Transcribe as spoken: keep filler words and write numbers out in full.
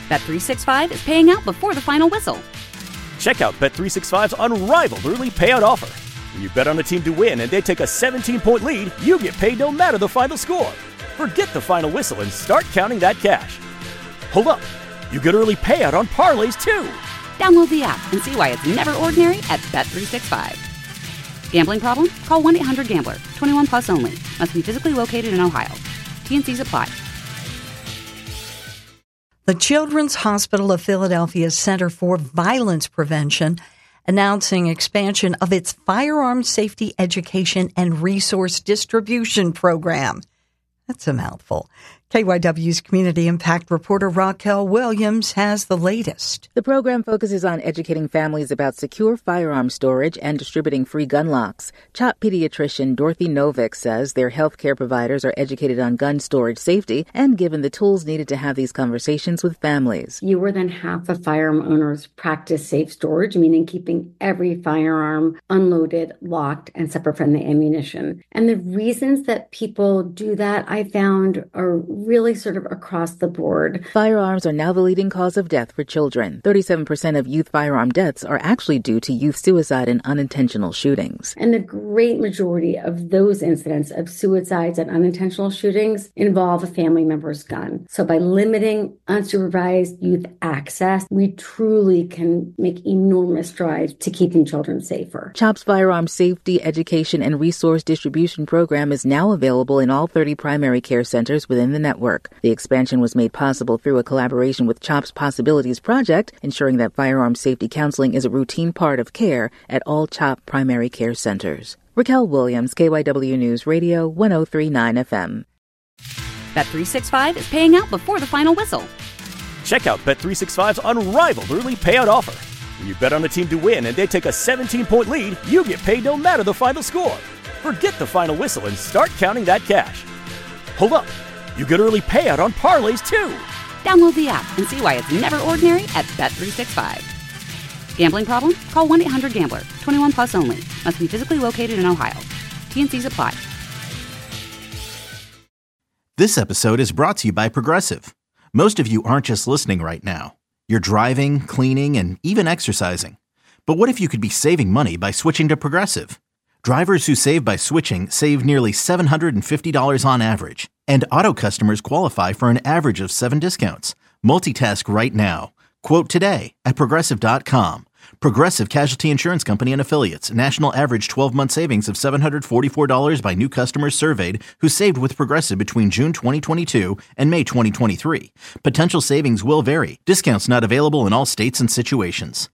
Bet three sixty-five is paying out before the final whistle. Check out Bet three sixty-five's unrivaled early payout offer. When you bet on a team to win and they take a seventeen-point lead, you get paid no matter the final score. Forget the final whistle and start counting that cash. Hold up. You get early payout on parlays, too. Download the app and see why it's never ordinary at Bet three sixty-five. Gambling problem? Call one eight hundred gambler. twenty-one plus only. Must be physically located in Ohio. T N Cs apply. The Children's Hospital of Philadelphia's Center for Violence Prevention announcing expansion of its firearms safety education and resource distribution program. That's a mouthful. K Y W's community impact reporter Raquel Williams has the latest. The program focuses on educating families about secure firearm storage and distributing free gun locks. CHOP pediatrician Dorothy Novick says their healthcare providers are educated on gun storage safety and given the tools needed to have these conversations with families. Fewer than half of firearm owners practice safe storage, meaning keeping every firearm unloaded, locked, and separate from the ammunition. And the reasons that people do that, I found, are really sort of across the board. Firearms are now the leading cause of death for children. thirty-seven percent of youth firearm deaths are actually due to youth suicide and unintentional shootings. And the great majority of those incidents of suicides and unintentional shootings involve a family member's gun. So by limiting unsupervised youth access, we truly can make enormous strides to keeping children safer. CHOP's firearm safety education and resource distribution program is now available in all thirty primary care centers within the network. The expansion was made possible through a collaboration with CHOP's Possibilities Project, ensuring that firearm safety counseling is a routine part of care at all CHOP primary care centers. Raquel Williams, K Y W News Radio, one oh three point nine F M. Bet three sixty-five is paying out before the final whistle. Check out Bet three sixty-five's unrivaled early payout offer. When you bet on a team to win and they take a seventeen-point lead, you get paid no matter the final score. Forget the final whistle and start counting that cash. Hold up. You get early payout on parlays, too. Download the app and see why it's never ordinary at Bet three sixty-five. Gambling problem? Call one eight hundred gambler. twenty-one plus only. Must be physically located in Ohio. T N Cs apply. This episode is brought to you by Progressive. Most of you aren't just listening right now. You're driving, cleaning, and even exercising. But what if you could be saving money by switching to Progressive? Drivers who save by switching save nearly seven hundred fifty dollars on average. And auto customers qualify for an average of seven discounts. Multitask right now. Quote today at Progressive dot com. Progressive Casualty Insurance Company and Affiliates. National average twelve-month savings of seven hundred forty-four dollars by new customers surveyed who saved with Progressive between June twenty twenty-two and May twenty twenty-three. Potential savings will vary. Discounts not available in all states and situations.